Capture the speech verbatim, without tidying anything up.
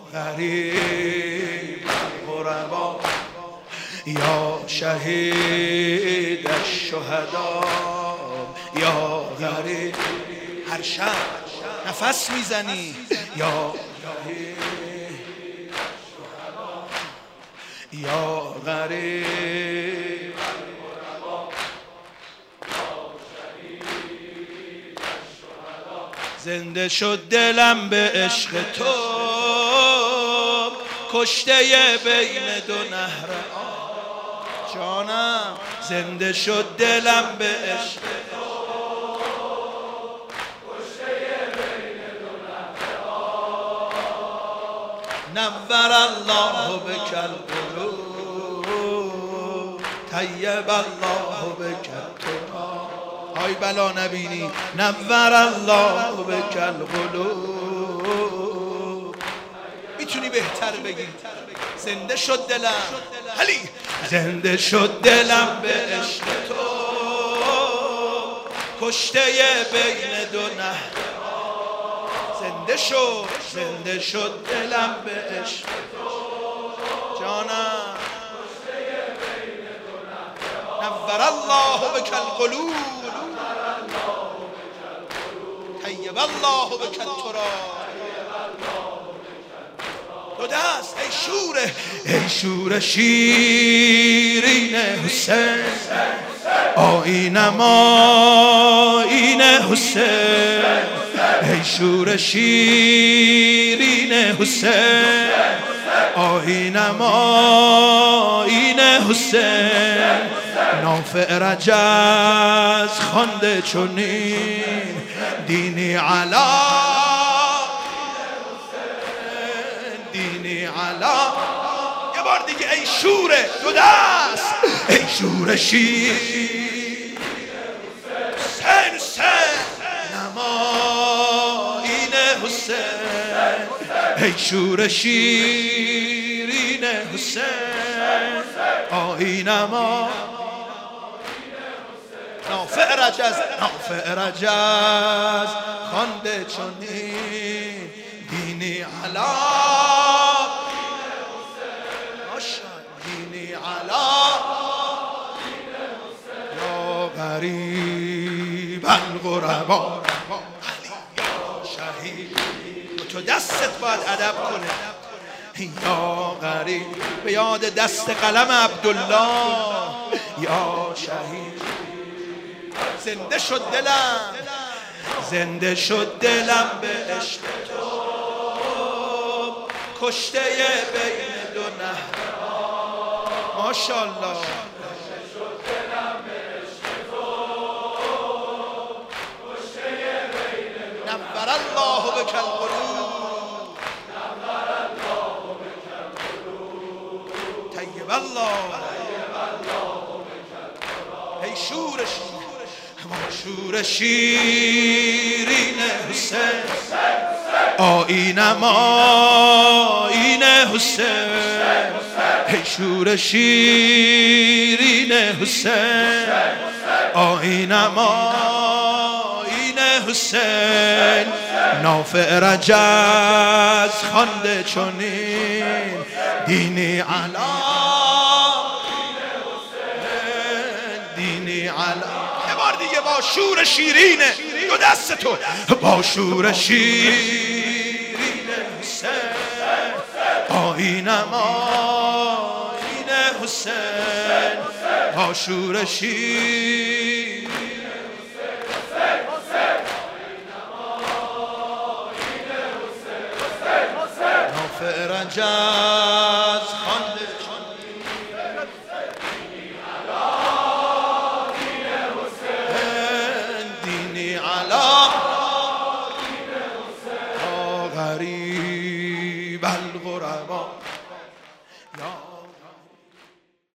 غریب الغربا یا شهید الشهدا یا غریب. هر شب نفس میزنی یا شهید یا غریب زنده شد دلم به عشق تو کشته بین دو نهر آب جانم زنده شد دلم به عشق تو کشته بین دو نهر آب نور الله بک القلوب طیب الله بک التراب های بلا نبینی نور الله بک القلوب. میتونی بهتر بگی زنده شد دلم علی زنده شد دلم به عشق تو کشته بین دو نهر زنده شد زنده شد دلم به عشق تو جانم نور الله بک القلوب طیب الله بک التراب. دو دست ای شوره ای شور شیرین حسین آینم آیین حسین ای شور شیرین حسین آینم آیین حسین نافع رجز خوانده چنین دینی علا دینی علا. یه بار دیگه ای شوره دو دست ای شور شیر حسین حسین نمایین حسین ای شور شیرین حسین آیینم نافع رجز نافع رجز خوانده چنین دینی علا دینی علا یا غریب الغربا علی یا شهید. تو دستت باید ادب کنه یا غریب به یاد دست قلم عبدالله یا شهید. زنده شد دلم زنده شد دلم به عشق تو کشته بین دو نهر ماشاءالله زنده شد دلم به عشق تو کشته بین دو نور الله بک القلوب نور الله بک القلوب طیب الله ای شورش شور شیرین حسین آیینم آیین حسین ای شور شیرین حسین آیینم آیین حسین نافع رجز خوانده چنین دینی علا دینی علا. دیگه با شور شیرینه دو دست تو با شور شیرین حسین آیینم آیین حسین با شور شیرین نافع رجز